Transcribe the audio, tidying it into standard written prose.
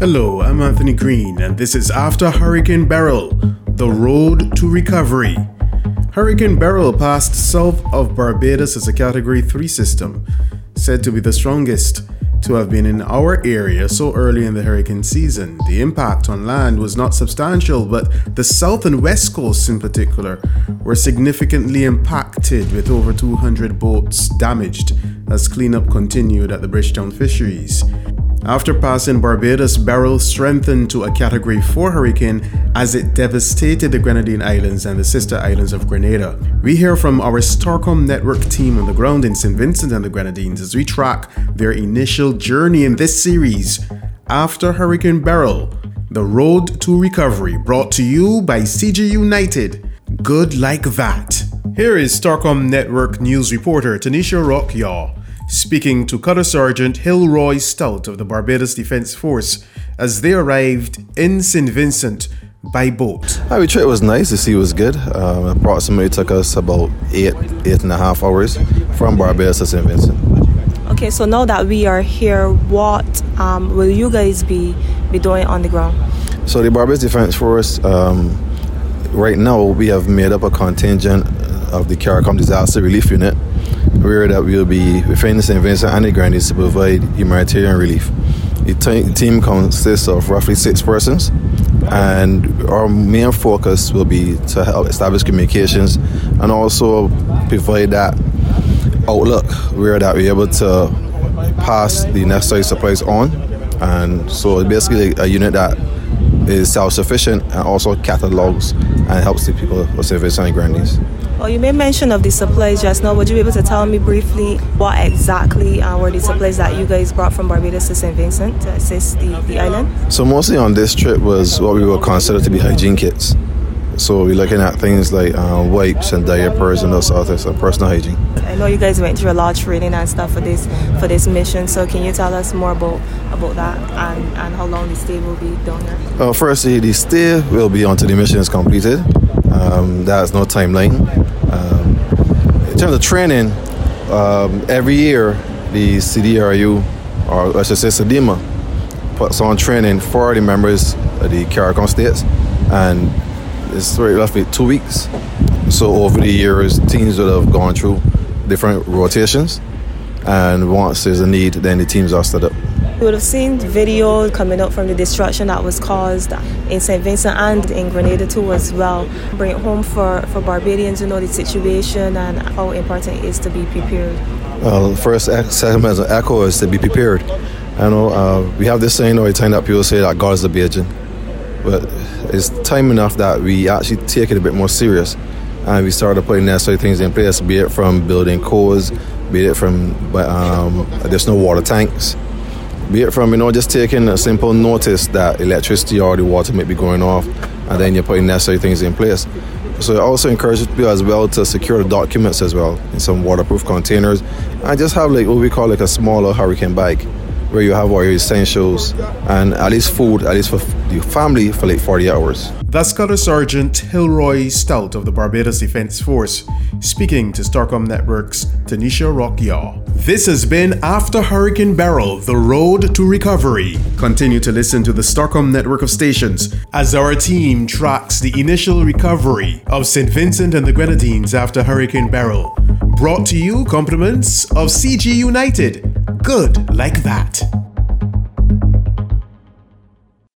Hello, I'm Anthony Green, and this is After Hurricane Beryl, the road to recovery. Hurricane Beryl passed south of Barbados as a Category 3 system, said to be the strongest to have been in our area so early in the hurricane season. The impact on land was not substantial, but the south and west coasts in particular were significantly impacted, with over 200 boats damaged as cleanup continued at the Bridgetown fisheries. After passing Barbados, Beryl strengthened to a Category 4 hurricane as it devastated the Grenadine Islands and the sister islands of Grenada. We hear from our Starcom Network team on the ground in St. Vincent and the Grenadines as we track their initial journey in this series, After Hurricane Beryl, the road to recovery, brought to you by CG United. Good like that. Here is Starcom Network news reporter Tanisha Rock-Yaw speaking to Cutter Sergeant Hilroy Stout of the Barbados Defence Force as they arrived in St. Vincent by boat. Our trip was nice. The sea was good. Approximately took us about 8.5 hours from Barbados to St. Vincent. Okay, so now that we are here, what will you guys be doing on the ground? So the Barbados Defence Force, right now we have made up a contingent of the CARICOM Disaster Relief Unit, where that we'll be within St. Vincent and the Grenadines to provide humanitarian relief. The team consists of roughly 6 persons, and our main focus will be to help establish communications and also provide that outlook where that we're able to pass the necessary supplies on. And so it's basically a unit that is self-sufficient and also catalogs and helps the people of St. Vincent and Grenadines. Well, you made mention of the supplies just now. Would you be able to tell me briefly what exactly were the supplies that you guys brought from Barbados to St. Vincent to assist the island? So mostly on this trip was what we would consider to be hygiene kits. So we're looking at things like wipes and diapers and those sort of things, so personal hygiene. I know you guys went through a lot of training and stuff for this mission, so can you tell us more about that and how long the stay will be down here? Firstly, the stay will be until the mission is completed. There's no timeline. In terms of training, every year the CDRU, or I should say SEDIMA, puts on training for the members of the CARICOM states, and it's roughly 2 weeks. So over the years, teams will have gone through different rotations, and once there's a need, then the teams are stood up. You would have seen video coming up from the destruction that was caused in St. Vincent and in Grenada too as well. Bring it home for Barbadians to know the situation and how important it is to be prepared. Well, first segment as an echo is to be prepared. I know we have this saying all the time that people say that God is a Bajan, but it's time enough that we actually take it a bit more serious, and we started putting necessary things in place, be it from building codes, be it from additional water tanks, be it from just taking a simple notice that electricity or the water may be going off, and then you're putting necessary things in place. So I also encourage people as well to secure the documents as well in some waterproof containers, and just have what we call a smaller hurricane bag, where you have all your essentials and at least food, at least for your family, for 40 hours. That's Cutter Sergeant Hilroy Stout of the Barbados Defence Force, speaking to Starcom Network's Tanisha Rock-Yaw. This has been After Hurricane Beryl, the road to recovery. Continue to listen to the Starcom network of stations as our team tracks the initial recovery of St. Vincent and the Grenadines after Hurricane Beryl. Brought to you compliments of CG United. Good like that.